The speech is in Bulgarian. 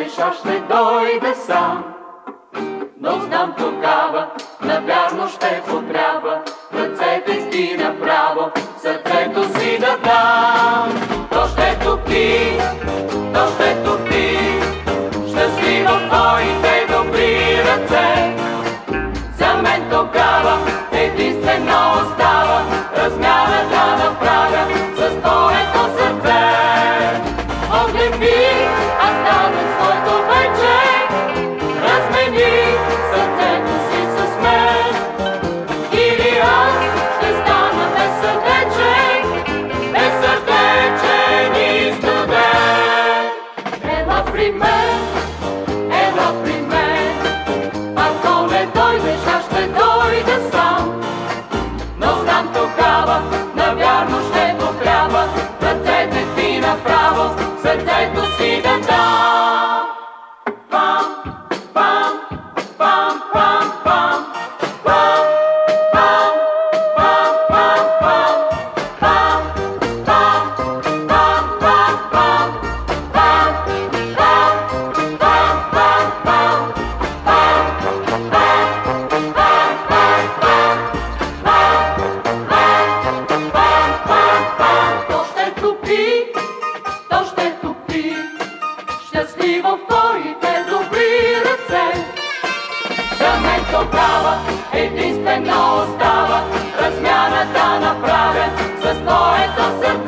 дойдеш, аз ще дойда сам. Но знам тогава, навярно ще потрябва ръцете ти направо, сърцето си да дам. То ще топи, то ще топи, щастливо в твоите добри ръце. За мен тогава единствено остава размяна да направя с твоето сърце. Оглеби, аз дадох своето вече, размени сърцето си с мен. Или аз ще стана безсърдечен и студен. Ела при мен, ела при мен, ако не дойдеш, аз ще дойда сам. Но знам тогава, навярно ще потрябва ръцете ти направо, сърцето си да дам. Пам, пам, пам, пам, пам, пам, пам, пам, пам, пам, пам, пам, пам, пам, пам, то ще топи, то ще топи, щастливо в твоите добри ръце. За мен тогава единствено остава размяна да направя с твоето сърце.